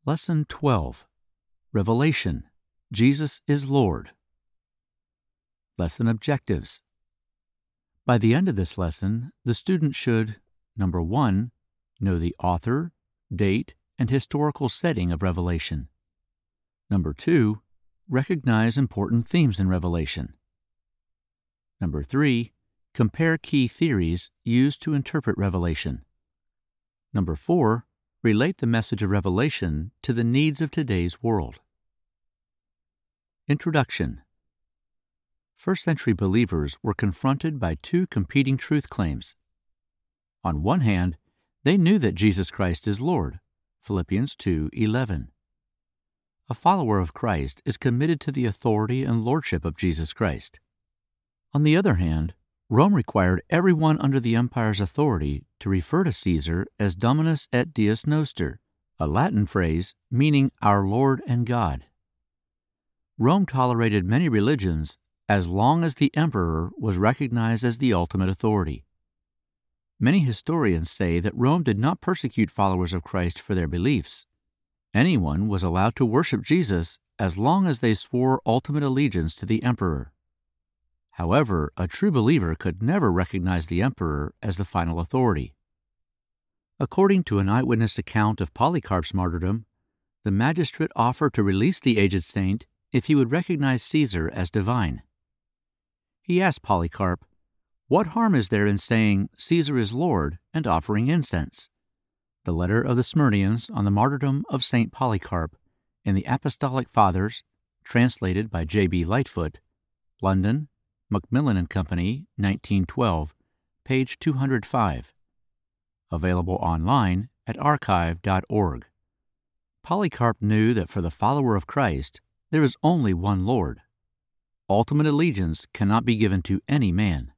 Lesson 12. Revelation. Jesus is Lord. Lesson objectives. By the end of this lesson, the student should, 1, know the author, date, and historical setting of Revelation. 2, recognize important themes in Revelation. 3, compare key theories used to interpret Revelation. 4, relate the message of Revelation to the needs of today's world. Introduction. First-century believers were confronted by two competing truth claims. On one hand, they knew that Jesus Christ is Lord, Philippians 2:11. A follower of Christ is committed to the authority and lordship of Jesus Christ. On the other hand, Rome required everyone under the empire's authority to refer to Caesar as Dominus et Deus Noster, a Latin phrase meaning our Lord and God. Rome tolerated many religions as long as the emperor was recognized as the ultimate authority. Many historians say that Rome did not persecute followers of Christ for their beliefs. Anyone was allowed to worship Jesus as long as they swore ultimate allegiance to the emperor. However, a true believer could never recognize the emperor as the final authority. According to an eyewitness account of Polycarp's martyrdom, the magistrate offered to release the aged saint if he would recognize Caesar as divine. He asked Polycarp, "What harm is there in saying Caesar is Lord and offering incense?" The letter of the Smyrnians on the martyrdom of St. Polycarp in the Apostolic Fathers, translated by J.B. Lightfoot, London, Macmillan and Company, 1912, page 205. Available online at archive.org. Polycarp knew that for the follower of Christ, there is only one Lord. Ultimate allegiance cannot be given to any man.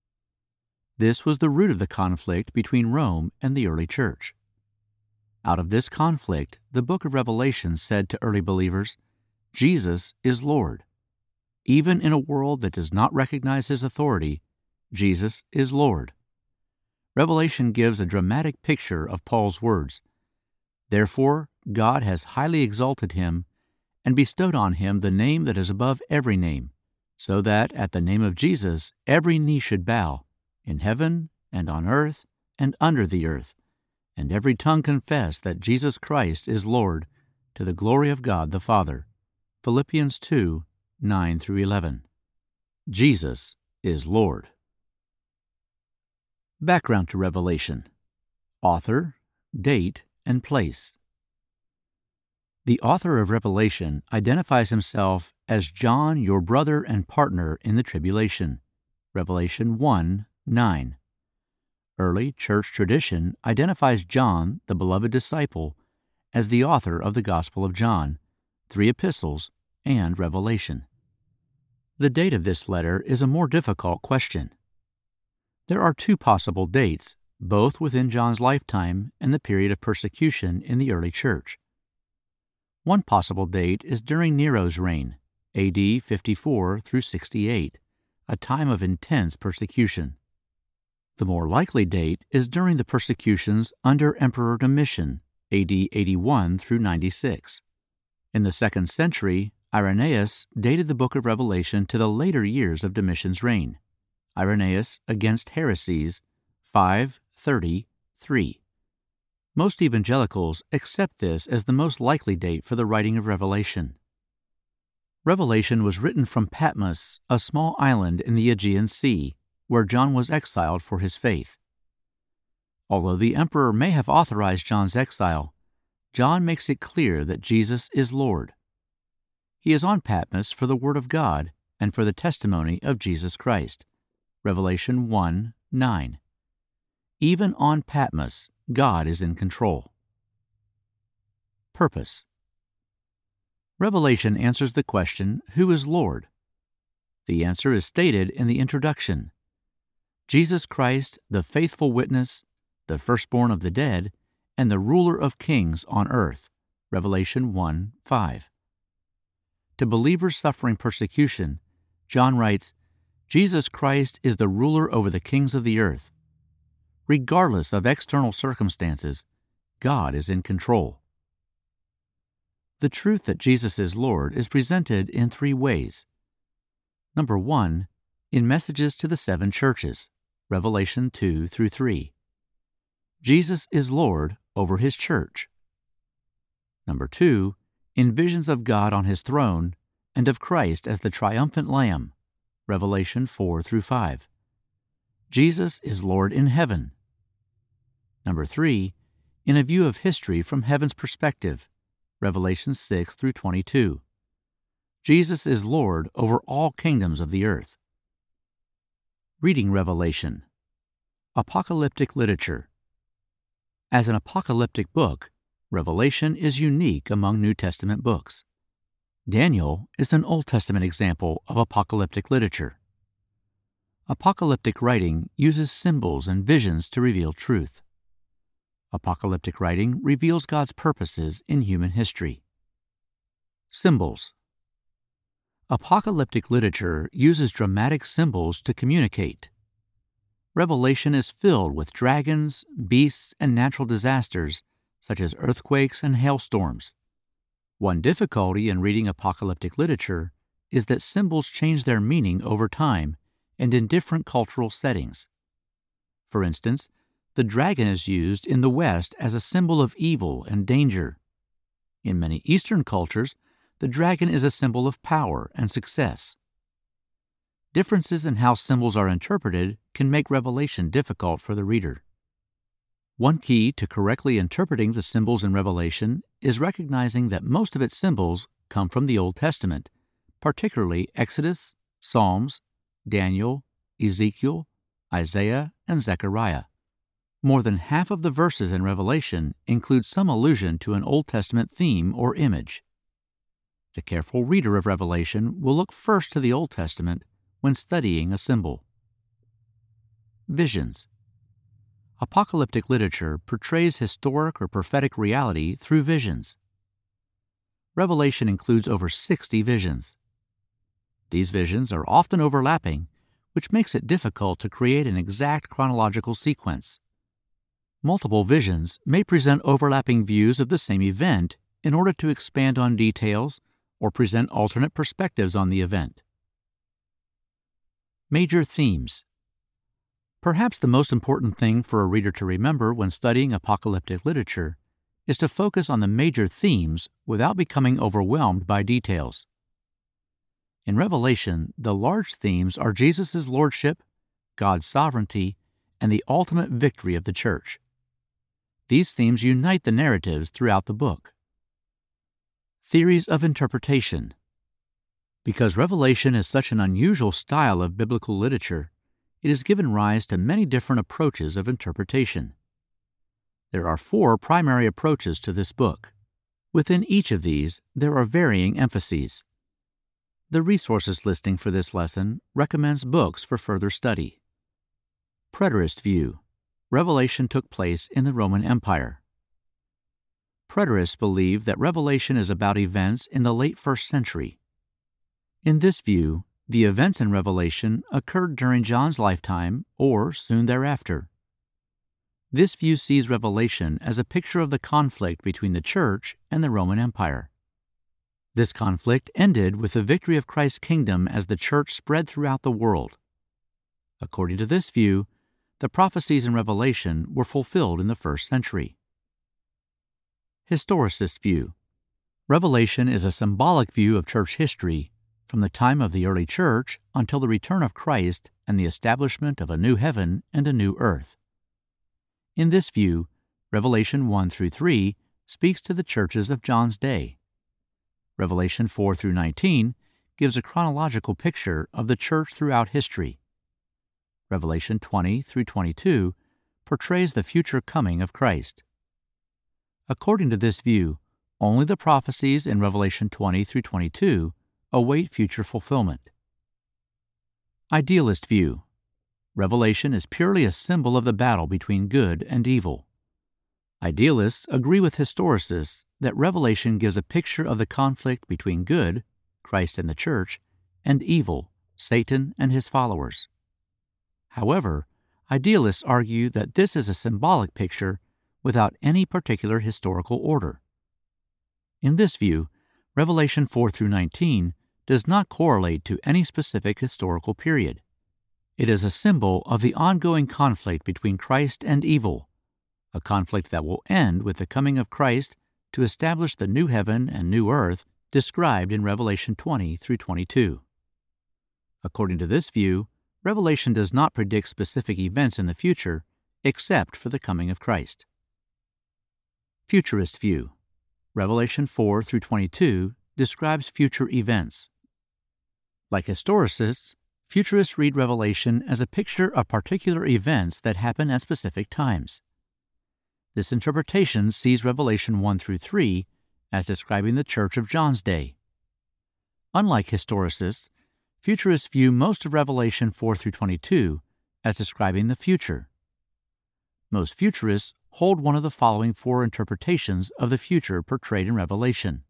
This was the root of the conflict between Rome and the early church. Out of this conflict, the book of Revelation said to early believers, Jesus is Lord. Even in a world that does not recognize his authority, Jesus is Lord. Revelation gives a dramatic picture of Paul's words. Therefore, God has highly exalted him and bestowed on him the name that is above every name, so that at the name of Jesus every knee should bow, in heaven and on earth and under the earth, and every tongue confess that Jesus Christ is Lord, to the glory of God the Father. Philippians 2:9-11. Jesus is Lord. Background to Revelation. Author, date, and place. The author of Revelation identifies himself as John, your brother and partner in the tribulation. Revelation 1:9. Early church tradition identifies John, the beloved disciple, as the author of the Gospel of John, 3 epistles, and Revelation. The date of this letter is a more difficult question. There are 2 possible dates, both within John's lifetime and the period of persecution in the early church. One possible date is during Nero's reign, AD 54 through 68, a time of intense persecution. The more likely date is during the persecutions under Emperor Domitian, AD 81 through 96. In the 2nd century, Irenaeus dated the book of Revelation to the later years of Domitian's reign. Irenaeus Against Heresies, 533. Most evangelicals accept this as the most likely date for the writing of Revelation. Revelation was written from Patmos, a small island in the Aegean Sea, where John was exiled for his faith. Although the emperor may have authorized John's exile, John makes it clear that Jesus is Lord. He is on Patmos for the Word of God and for the testimony of Jesus Christ. Revelation 1:9. Even on Patmos, God is in control. Purpose. Revelation answers the question, who is Lord? The answer is stated in the introduction. Jesus Christ, the faithful witness, the firstborn of the dead, and the ruler of kings on earth. Revelation 1:5. To believers suffering persecution, John writes, Jesus Christ is the ruler over the kings of the earth. Regardless of external circumstances, God is in control. The truth that Jesus is Lord is presented in three ways. Number 1, in messages to the 7 churches, Revelation 2 through 3. Jesus is Lord over His church. Number 2, in visions of God on His throne and of Christ as the triumphant Lamb, Revelation 4 through 5. Jesus is Lord in heaven. Number 3, in a view of history from heaven's perspective, Revelation 6 through 22. Jesus is Lord over all kingdoms of the earth. Reading Revelation. Apocalyptic literature. As an apocalyptic book, Revelation is unique among New Testament books. Daniel is an Old Testament example of apocalyptic literature. Apocalyptic writing uses symbols and visions to reveal truth. Apocalyptic writing reveals God's purposes in human history. Symbols. Apocalyptic literature uses dramatic symbols to communicate. Revelation is filled with dragons, beasts, and natural disasters such as earthquakes and hailstorms. One difficulty in reading apocalyptic literature is that symbols change their meaning over time and in different cultural settings. For instance, the dragon is used in the West as a symbol of evil and danger. In many Eastern cultures, the dragon is a symbol of power and success. Differences in how symbols are interpreted can make Revelation difficult for the reader. One key to correctly interpreting the symbols in Revelation is recognizing that most of its symbols come from the Old Testament, particularly Exodus, Psalms, Daniel, Ezekiel, Isaiah, and Zechariah. More than half of the verses in Revelation include some allusion to an Old Testament theme or image. The careful reader of Revelation will look first to the Old Testament when studying a symbol. Visions. Apocalyptic literature portrays historic or prophetic reality through visions. Revelation includes over 60 visions. These visions are often overlapping, which makes it difficult to create an exact chronological sequence. Multiple visions may present overlapping views of the same event in order to expand on details or present alternate perspectives on the event. Major themes. Perhaps the most important thing for a reader to remember when studying apocalyptic literature is to focus on the major themes without becoming overwhelmed by details. In Revelation, the large themes are Jesus' lordship, God's sovereignty, and the ultimate victory of the church. These themes unite the narratives throughout the book. Theories of interpretation. Because Revelation is such an unusual style of biblical literature, it has given rise to many different approaches of interpretation. There are 4 primary approaches to this book. Within each of these, there are varying emphases. The resources listing for this lesson recommends books for further study. Preterist view. Revelation took place in the Roman Empire. Preterists believe that Revelation is about events in the late 1st century. In this view, the events in Revelation occurred during John's lifetime or soon thereafter. This view sees Revelation as a picture of the conflict between the Church and the Roman Empire. This conflict ended with the victory of Christ's kingdom as the Church spread throughout the world. According to this view, the prophecies in Revelation were fulfilled in the 1st century. Historicist view. Revelation is a symbolic view of church history from the time of the early church until the return of Christ and the establishment of a new heaven and a new earth. In this view, Revelation 1 through 3 speaks to the churches of John's day. Revelation 4 through 19 gives a chronological picture of the church throughout history. Revelation 20 through 22 portrays the future coming of Christ. According to this view, only the prophecies in Revelation 20 through 22 await future fulfillment. Idealist view. Revelation is purely a symbol of the battle between good and evil. Idealists agree with historicists that Revelation gives a picture of the conflict between good, Christ and the Church, and evil, Satan and his followers. However, idealists argue that this is a symbolic picture without any particular historical order. In this view, Revelation 4 through 19 does not correlate to any specific historical period. It is a symbol of the ongoing conflict between Christ and evil, a conflict that will end with the coming of Christ to establish the new heaven and new earth described in Revelation 20 through 22. According to this view, Revelation does not predict specific events in the future except for the coming of Christ. Futurist view. Revelation 4 through 22 describes future events. Like historicists, futurists read Revelation as a picture of particular events that happen at specific times. This interpretation sees Revelation 1 through 3 as describing the Church of John's day. Unlike historicists, futurists view most of Revelation 4 through 22 as describing the future. Most futurists hold one of the following four interpretations of the future portrayed in Revelation.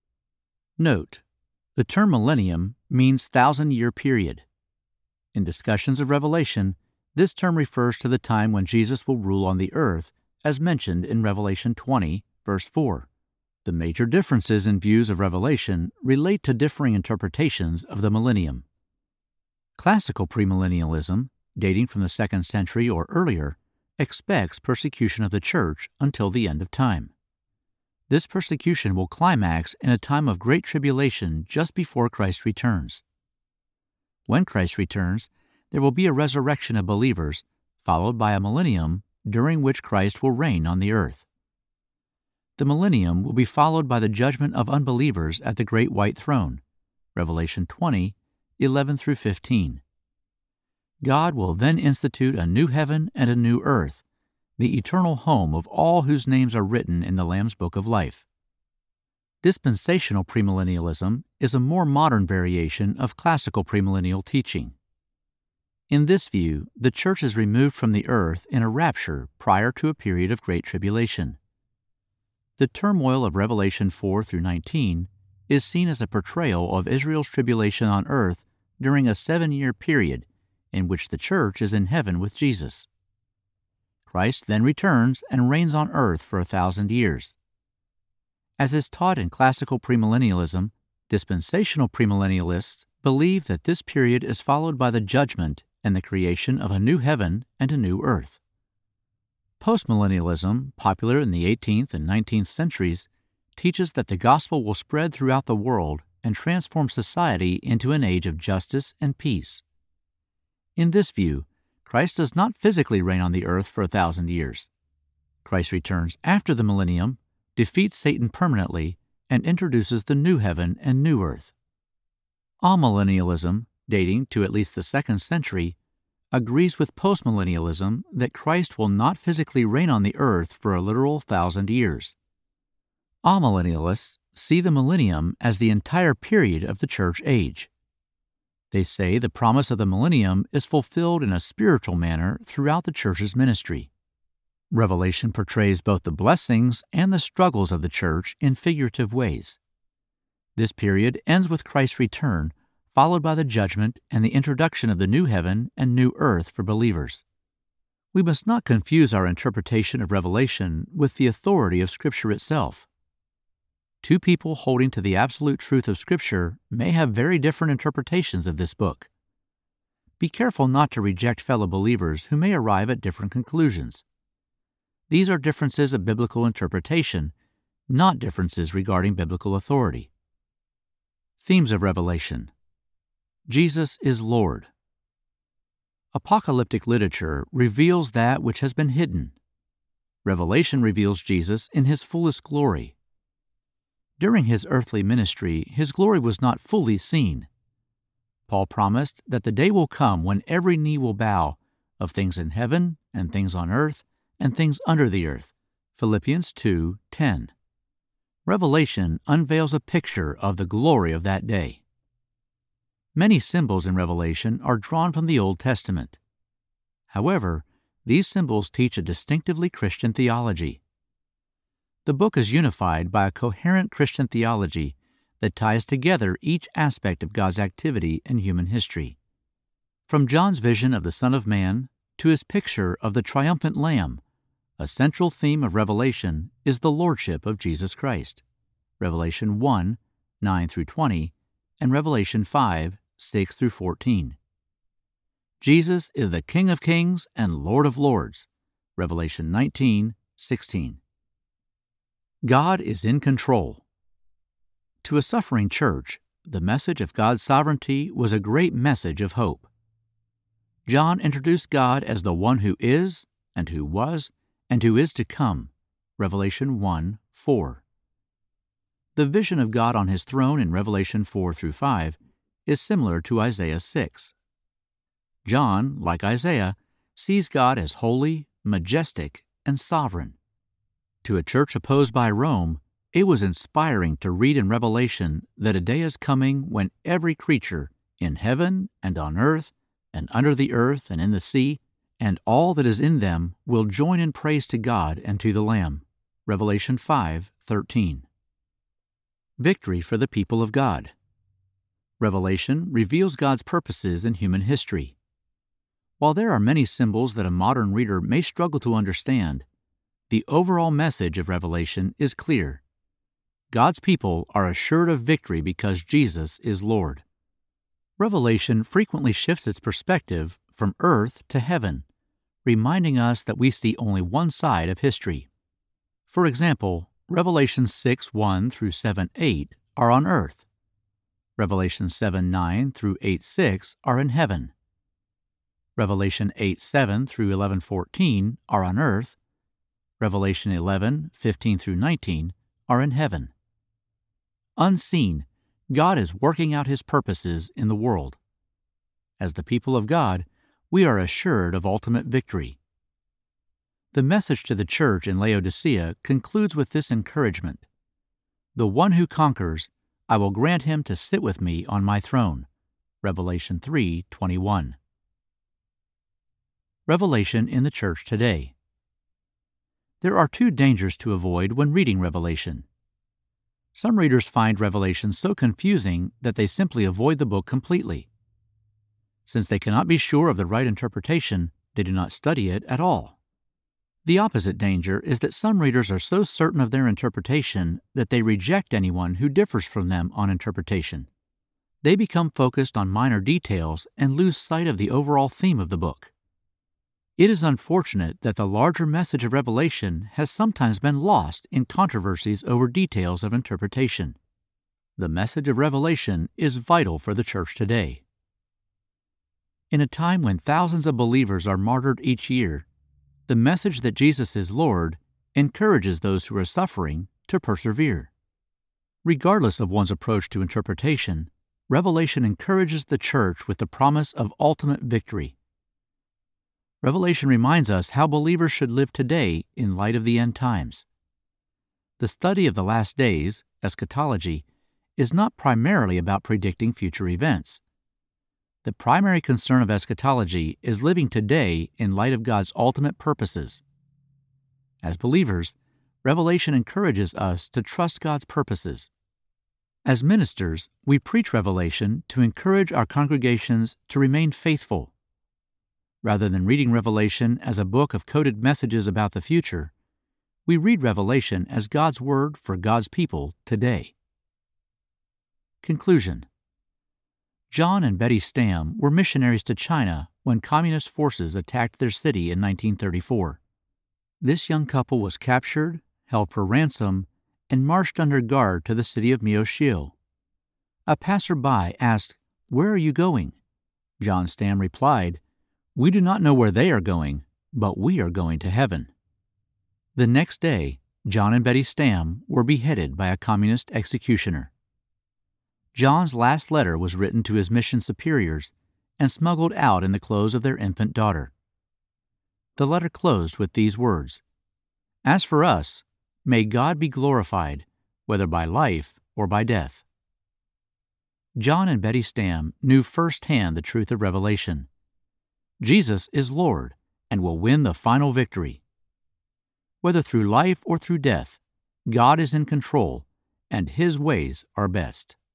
Note: the term millennium means 1,000-year period. In discussions of Revelation, this term refers to the time when Jesus will rule on the earth, as mentioned in Revelation 20, verse 4. The major differences in views of Revelation relate to differing interpretations of the millennium. Classical premillennialism, dating from the 2nd century or earlier, expects persecution of the church until the end of time. This persecution will climax in a time of great tribulation just before Christ returns. When Christ returns, there will be a resurrection of believers, followed by a millennium during which Christ will reign on the earth. The millennium will be followed by the judgment of unbelievers at the great white throne, Revelation 20, 11 through 15. God will then institute a new heaven and a new earth, the eternal home of all whose names are written in the Lamb's Book of Life. Dispensational premillennialism is a more modern variation of classical premillennial teaching. In this view, the church is removed from the earth in a rapture prior to a period of great tribulation. The turmoil of Revelation 4 through 19 is seen as a portrayal of Israel's tribulation on earth during a 7-year period in which the church is in heaven with Jesus. Christ then returns and reigns on earth for 1,000 years. As is taught in classical premillennialism, dispensational premillennialists believe that this period is followed by the judgment and the creation of a new heaven and a new earth. Postmillennialism, popular in the 18th and 19th centuries, teaches that the gospel will spread throughout the world and transform society into an age of justice and peace. In this view, Christ does not physically reign on the earth for 1,000 years. Christ returns after the millennium, defeats Satan permanently, and introduces the new heaven and new earth. Amillennialism, dating to at least the 2nd century, agrees with postmillennialism that Christ will not physically reign on the earth for a literal 1,000 years. Amillennialists see the millennium as the entire period of the church age. They say the promise of the millennium is fulfilled in a spiritual manner throughout the church's ministry. Revelation portrays both the blessings and the struggles of the church in figurative ways. This period ends with Christ's return, followed by the judgment and the introduction of the new heaven and new earth for believers. We must not confuse our interpretation of Revelation with the authority of Scripture itself. Two people holding to the absolute truth of Scripture may have very different interpretations of this book. Be careful not to reject fellow believers who may arrive at different conclusions. These are differences of biblical interpretation, not differences regarding biblical authority. Themes of Revelation. Jesus is Lord. Apocalyptic literature reveals that which has been hidden. Revelation reveals Jesus in his fullest glory. During his earthly ministry, his glory was not fully seen. Paul promised that the day will come when every knee will bow, of things in heaven and things on earth and things under the earth. Philippians 2:10. Revelation unveils a picture of the glory of that day. Many symbols in Revelation are drawn from the Old Testament. However, these symbols teach a distinctively Christian theology. The book is unified by a coherent Christian theology that ties together each aspect of God's activity in human history. From John's vision of the Son of Man to his picture of the triumphant Lamb, a central theme of Revelation is the Lordship of Jesus Christ. Revelation 1, 9 through 20, and Revelation 5, 6 through 14. Jesus is the King of Kings and Lord of Lords. Revelation 19, 16. God is in control. To a suffering church, the message of God's sovereignty was a great message of hope. John introduced God as the one who is, and who was, and who is to come. Revelation 1, 4. The vision of God on his throne in Revelation 4 through 5 is similar to Isaiah 6. John, like Isaiah, sees God as holy, majestic, and sovereign. To a church opposed by Rome, it was inspiring to read in Revelation that a day is coming when every creature in heaven and on earth and under the earth and in the sea and all that is in them will join in praise to God and to the Lamb. Revelation 5:13. Victory for the people of God. Revelation reveals God's purposes in human history. While there are many symbols that a modern reader may struggle to understand, the overall message of Revelation is clear. God's people are assured of victory because Jesus is Lord. Revelation frequently shifts its perspective from earth to heaven, reminding us that we see only one side of history. For example, Revelation 6:1 through 7:8 are on earth. Revelation 7:9 through 8:6 are in heaven. Revelation 8:7 through 11:14 are on earth. Revelation 11:15 through 19 are in heaven. Unseen, God is working out His purposes in the world. As the people of God, we are assured of ultimate victory. The message to the church in Laodicea concludes with this encouragement: "The one who conquers, I will grant him to sit with me on my throne." Revelation 3:21. Revelation in the church today. There are two dangers to avoid when reading Revelation. Some readers find Revelation so confusing that they simply avoid the book completely. Since they cannot be sure of the right interpretation, they do not study it at all. The opposite danger is that some readers are so certain of their interpretation that they reject anyone who differs from them on interpretation. They become focused on minor details and lose sight of the overall theme of the book. It is unfortunate that the larger message of Revelation has sometimes been lost in controversies over details of interpretation. The message of Revelation is vital for the church today. In a time when thousands of believers are martyred each year, the message that Jesus is Lord encourages those who are suffering to persevere. Regardless of one's approach to interpretation, Revelation encourages the church with the promise of ultimate victory. Revelation reminds us how believers should live today in light of the end times. The study of the last days, eschatology, is not primarily about predicting future events. The primary concern of eschatology is living today in light of God's ultimate purposes. As believers, Revelation encourages us to trust God's purposes. As ministers, we preach Revelation to encourage our congregations to remain faithful. Rather than reading Revelation as a book of coded messages about the future, we read Revelation as God's Word for God's people today. Conclusion. John and Betty Stam were missionaries to China when communist forces attacked their city in 1934. This young couple was captured, held for ransom, and marched under guard to the city of Miaoxiu. A passerby asked, "Where are you going?" John Stam replied, "We do not know where they are going, but we are going to heaven." The next day, John and Betty Stam were beheaded by a communist executioner. John's last letter was written to his mission superiors and smuggled out in the clothes of their infant daughter. The letter closed with these words: "As for us, may God be glorified, whether by life or by death." John and Betty Stam knew firsthand the truth of Revelation. Jesus is Lord and will win the final victory. Whether through life or through death, God is in control, and His ways are best.